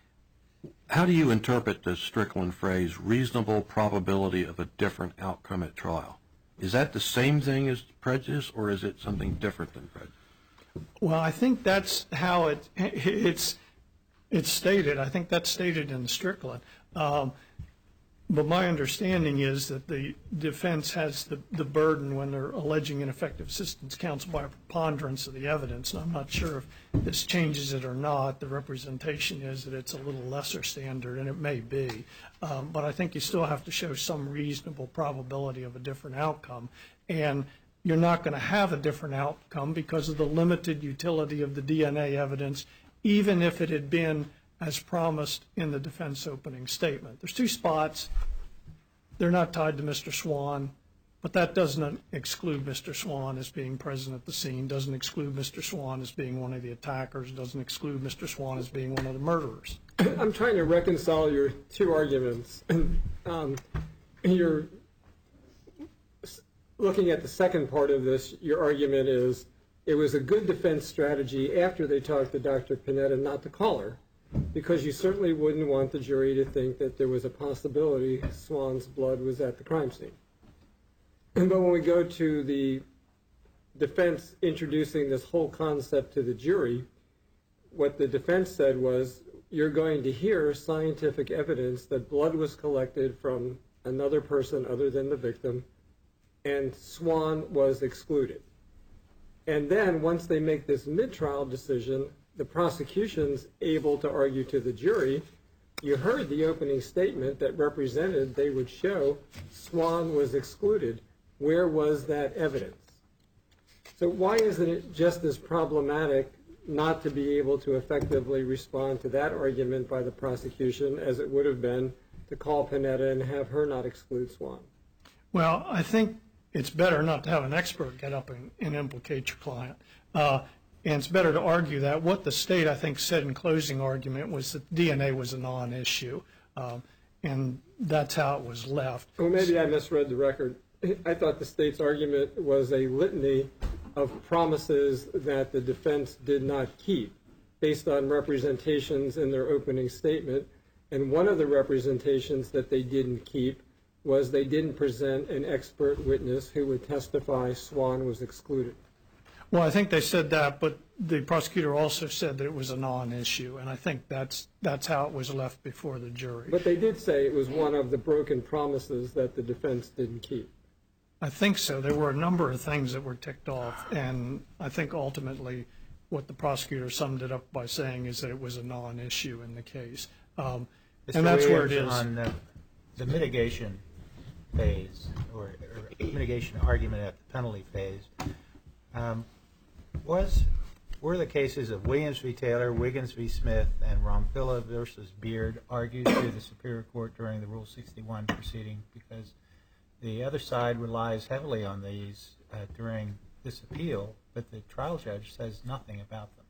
[SPEAKER 6] How do you interpret the Strickland phrase, reasonable probability of a different outcome at trial? Is that the same thing as prejudice, or is it something different than prejudice?
[SPEAKER 7] Well, I think that's how it, it's it's stated. I think that's stated in Strickland. Um, but my understanding is that the defense has the, the burden when they're alleging ineffective assistance counsel by a preponderance of the evidence. And I'm not sure if this changes it or not. The representation is that it's a little lesser standard, and it may be. Um, but I think you still have to show some reasonable probability of a different outcome. And you're not going to have a different outcome because of the limited utility of the D N A evidence, even if it had been as promised in the defense opening statement. There's two spots. They're not tied to Mister Swan, but that doesn't exclude Mister Swan as being present at the scene, doesn't exclude Mister Swan as being one of the attackers, doesn't exclude Mister Swan as being one of the murderers.
[SPEAKER 5] I'm trying to reconcile your two arguments. um, you're looking at the second part of this. Your argument is it was a good defense strategy after they talked to Doctor Panetta not to call her, because you certainly wouldn't want the jury to think that there was a possibility Swan's blood was at the crime scene. But when we go to the defense introducing this whole concept to the jury, what the defense said was, you're going to hear scientific evidence that blood was collected from another person other than the victim, and Swan was excluded. And then once they make this mid-trial decision, the prosecution's able to argue to the jury, you heard the opening statement that represented they would show Swan was excluded. Where was that evidence? So why isn't it just as problematic not to be able to effectively respond to that argument by the prosecution as it would have been to call Panetta and have her not exclude Swan?
[SPEAKER 7] Well, I think it's better not to have an expert get up and, and implicate your client. Uh, and it's better to argue that. What the state, I think, said in closing argument was that D N A was a non-issue. Um, and that's how it was left.
[SPEAKER 5] Well, maybe I misread the record. I thought the state's argument was a litany of promises that the defense did not keep based on representations in their opening statement. And one of the representations that they didn't keep was they didn't present an expert witness who would testify Swan was excluded.
[SPEAKER 7] Well, I think they said that, but the prosecutor also said that it was a non-issue, and I think that's that's how it was left before the jury.
[SPEAKER 5] But they did say it was one of the broken promises that the defense didn't keep.
[SPEAKER 7] I think so. There were a number of things that were ticked off, and I think ultimately what the prosecutor summed it up by saying is that it was a non-issue in the case. Um, and that's where it is.
[SPEAKER 4] On the the mitigation phase, or, or mitigation argument at the penalty phase, um, was were the cases of Williams v. Taylor, Wiggins v. Smith, and Rompilla versus Beard argued to the Superior Court during the Rule sixty-one proceeding? Because the other side relies heavily on these uh, during this appeal, but the trial judge says nothing about them.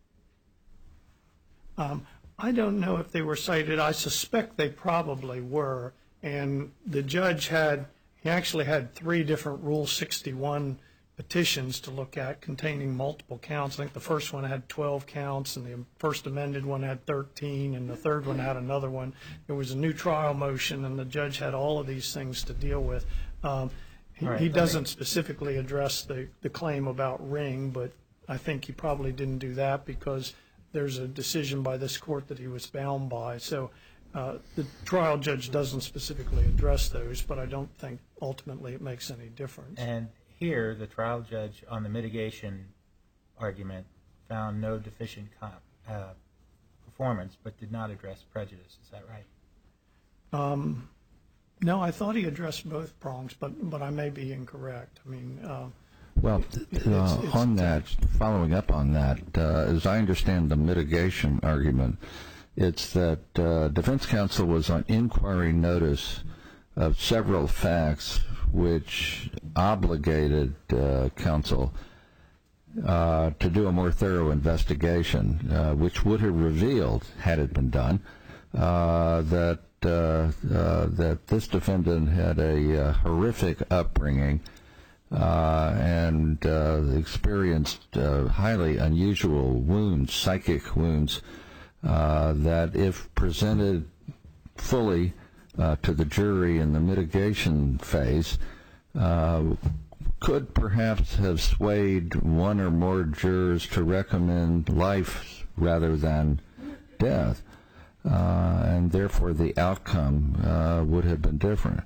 [SPEAKER 7] Um, I don't know if they were cited. I suspect they probably were. And the judge had, he actually had three different Rule sixty-one petitions to look at containing multiple counts. I think the first one had twelve counts, and the first amended one had thirteen, and the third one had another one. There was a new trial motion, and the judge had all of these things to deal with. Um, he,
[SPEAKER 4] All right,
[SPEAKER 7] he
[SPEAKER 4] let
[SPEAKER 7] doesn't
[SPEAKER 4] me-
[SPEAKER 7] specifically address the, the claim about Ring, but I think he probably didn't do that because there's a decision by this court that he was bound by. So uh, the trial judge doesn't specifically address those, but I don't think ultimately it makes any difference.
[SPEAKER 4] And here, the trial judge on the mitigation argument found no deficient comp, uh, performance, but did not address prejudice. Is that right?
[SPEAKER 7] Um, no, I thought he addressed both prongs, but but I may be incorrect. I mean, uh,
[SPEAKER 2] Well,
[SPEAKER 7] It's-
[SPEAKER 2] uh,
[SPEAKER 7] it's-
[SPEAKER 2] on that, following up on that, uh, as I understand the mitigation argument, it's that uh, defense counsel was on inquiry notice of several facts which obligated uh, counsel uh, to do a more thorough investigation, uh, which would have revealed, had it been done, uh, that uh, uh, that this defendant had a uh, horrific upbringing uh, and uh, experienced uh, highly unusual wounds, psychic wounds, uh, that if presented fully uh, to the jury in the mitigation phase, uh, could perhaps have swayed one or more jurors to recommend life rather than death, uh, and therefore the outcome uh, would have been different.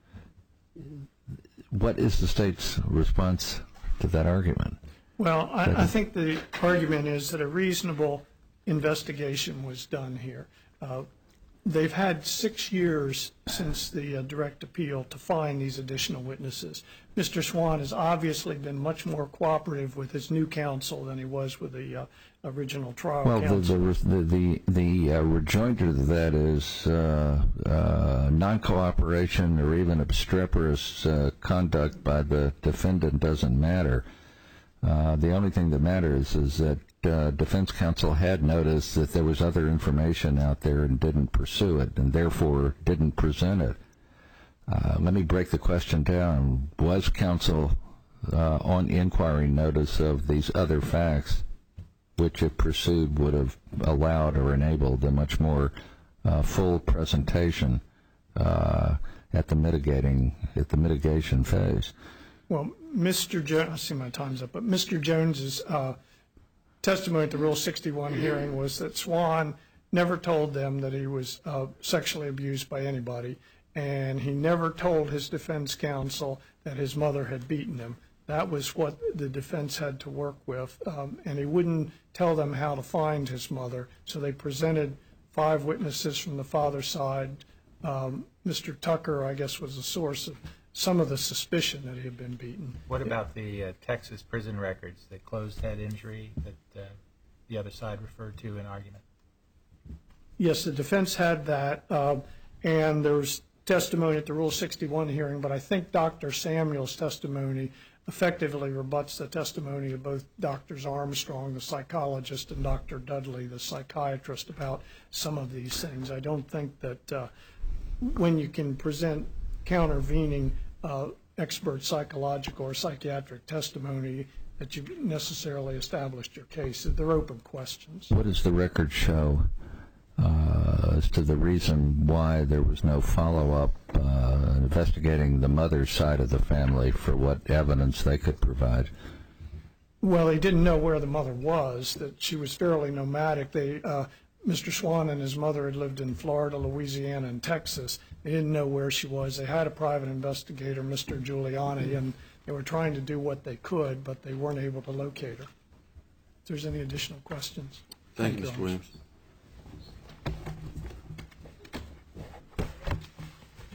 [SPEAKER 2] What is the state's response to that argument?
[SPEAKER 7] well, I, I think the argument is that a reasonable investigation was done here. Uh, They've had six years since the uh, direct appeal to find these additional witnesses. Mister Swan has obviously been much more cooperative with his new counsel than he was with the uh, original trial
[SPEAKER 2] Well, the
[SPEAKER 7] counsel.
[SPEAKER 2] the the the, the uh, rejoinder to that is uh, uh, non-cooperation or even obstreperous uh, conduct by the defendant doesn't matter. Uh, the only thing that matters is that uh, defense counsel had noticed that there was other information out there and didn't pursue it, and therefore didn't present it. Uh, let me break the question down. Was counsel uh, on inquiry notice of these other facts, which if pursued would have allowed or enabled a much more uh, full presentation uh, at the mitigating at the mitigation phase?
[SPEAKER 7] Well, Mister Jones, I see my time's up, but Mister Jones's uh, testimony at the Rule sixty-one hearing was that Swan never told them that he was uh, sexually abused by anybody, and he never told his defense counsel that his mother had beaten him. That was what the defense had to work with, um, and he wouldn't tell them how to find his mother, so they presented five witnesses from the father's side. Um, Mister Tucker, I guess, was the source of some of the suspicion that he had been beaten.
[SPEAKER 4] What about the uh, Texas prison records, the closed head injury that uh, the other side referred to in argument?
[SPEAKER 7] Yes, the defense had that, uh, and there was testimony at the Rule sixty-one hearing, but I think Doctor Samuel's testimony effectively rebuts the testimony of both Doctors Armstrong, the psychologist, and Doctor Dudley, the psychiatrist, about some of these things. I don't think that uh, when you can present countervening uh, expert psychological or psychiatric testimony that you've necessarily established your case. They're open questions.
[SPEAKER 2] What does the record show uh, as to the reason why there was no follow-up uh, investigating the mother's side of the family for what evidence they could provide?
[SPEAKER 7] Well, they didn't know where the mother was, that she was fairly nomadic. They, uh, Mister Swan and his mother had lived in Florida, Louisiana, and Texas. They didn't know where she was. They had a private investigator, Mister Giuliani, and they were trying to do what they could, but they weren't able to locate her. If there's any additional questions.
[SPEAKER 6] Thank you,
[SPEAKER 7] Thank
[SPEAKER 6] Mister
[SPEAKER 7] you.
[SPEAKER 6] Williams.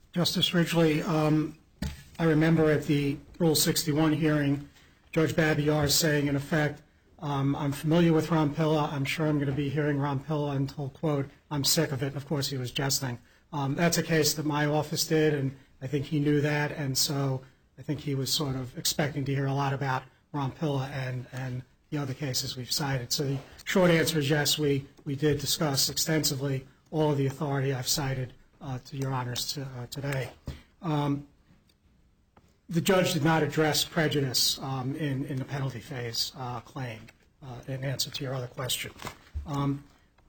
[SPEAKER 3] Justice Ridgely, um, I remember at the Rule sixty-one hearing, Judge Babiyar saying, in effect, um, I'm familiar with Rompilla. I'm sure I'm going to be hearing Rompilla until, quote, I'm sick of it. Of course, he was jesting. Um, that's a case that my office did, and I think he knew that, and so I think he was sort of expecting to hear a lot about Rompilla and, and the other cases we've cited. So the short answer is yes, we, we did discuss extensively all of the authority I've cited uh, to your honors to, uh, today. Um, the judge did not address prejudice um, in, in the penalty phase uh, claim uh, in answer to your other question. Um,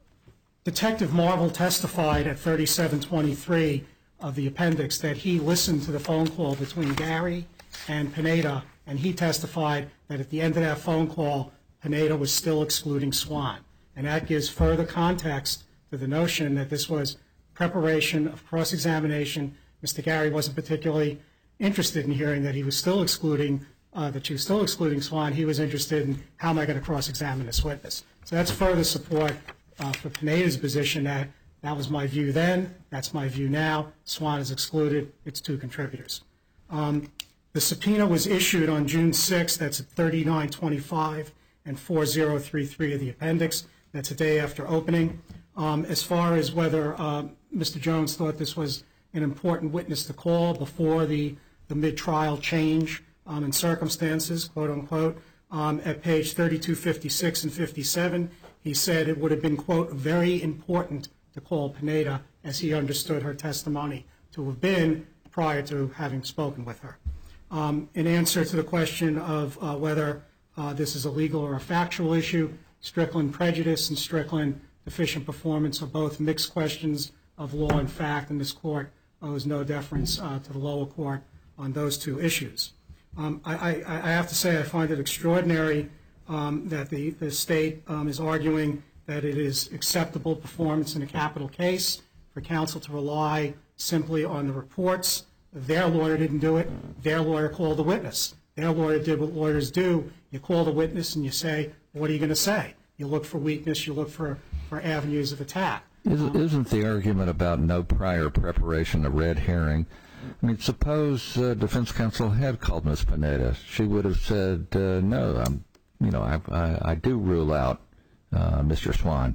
[SPEAKER 3] Detective Marvel testified at thirty-seven twenty-three of the appendix that he listened to the phone call between Gary and Pineda, and he testified that at the end of that phone call, Pineda was still excluding Swan. And that gives further context to the notion that this was preparation of cross-examination. Mister Gary wasn't particularly interested in hearing that he was still excluding, uh, that she was still excluding Swan. He was interested in how am I going to cross-examine this witness. So that's further support uh, for Pineda's position that that was my view then, that's my view now. Swan is excluded. It's two contributors. Um, the subpoena was issued on June sixth. That's at thirty-nine twenty-five and forty thirty-three of the appendix. That's a day after opening. Um, as far as whether uh, Mister Jones thought this was an important witness to call before the, the mid-trial change um, in circumstances, quote unquote, um, at page thirty-two fifty-six and fifty-seven, he said it would have been, quote, very important to call Pineda as he understood her testimony to have been prior to having spoken with her. Um, in answer to the question of uh, whether uh, this is a legal or a factual issue, Strickland prejudice and Strickland deficient performance are both mixed questions of law and fact, and this court owes no deference uh, to the lower court on those two issues. Um, I, I, I have to say I find it extraordinary um, that the, the state um, is arguing that it is acceptable performance in a capital case for counsel to rely simply on the reports. Their lawyer didn't do it. Their lawyer called the witness. Their lawyer did what lawyers do. You call the witness and you say, what are you going to say? You look for weakness. You look for, for avenues of attack.
[SPEAKER 2] Isn't, isn't the argument about no prior preparation a red herring? I mean, suppose uh, defense counsel had called Miz Pineda. She would have said, uh, no, I'm, you know, I, I, I do rule out uh, Mister Swan.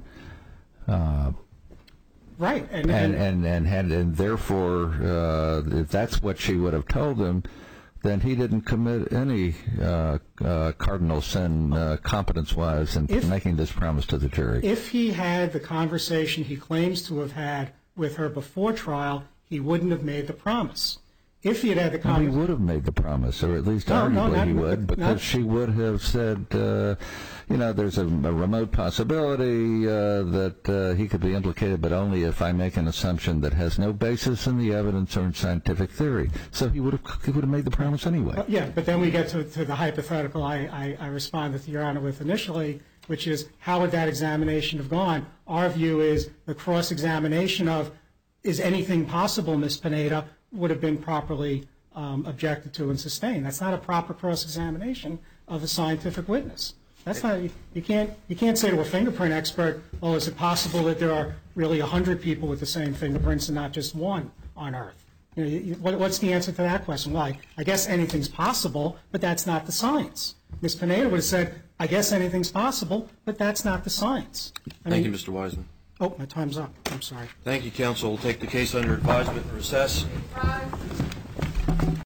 [SPEAKER 2] Uh,
[SPEAKER 3] right.
[SPEAKER 2] And, and, and, and, and, and therefore, uh, if that's what she would have told him, then he didn't commit any uh, uh, cardinal sin uh, competence-wise in if, making this promise to the jury.
[SPEAKER 3] If he had the conversation he claims to have had with her before trial, he wouldn't have made the promise. If he had had the conversation...
[SPEAKER 2] Well, he would have made the promise, or at least
[SPEAKER 3] no,
[SPEAKER 2] arguably
[SPEAKER 3] no, not,
[SPEAKER 2] he would, because
[SPEAKER 3] not,
[SPEAKER 2] she would have said, uh, you know, there's a, a remote possibility uh, that uh, he could be implicated, but only if I make an assumption that has no basis in the evidence or in scientific theory. So he would have he would have made the promise anyway.
[SPEAKER 3] Uh, yeah, but then we get to, to the hypothetical I, I, I responded to Your Honor with initially, which is how would that examination have gone? Our view is the cross-examination of is anything possible, Miz Pineda, would have been properly um, objected to and sustained. That's not a proper cross-examination of a scientific witness. That's not, you, you can't you can't say to a fingerprint expert, oh, is it possible that there are really a hundred people with the same fingerprints and not just one on Earth? You know, you, what, what's the answer to that question? Well, I, I guess anything's possible, but that's not the science. Miz Pineda would have said, I guess anything's possible, but that's not the science. I
[SPEAKER 6] Thank
[SPEAKER 3] mean,
[SPEAKER 6] you, Mister Wiseman.
[SPEAKER 3] Oh, my time's up. I'm sorry.
[SPEAKER 6] Thank you, counsel. We'll take the case under advisement and recess.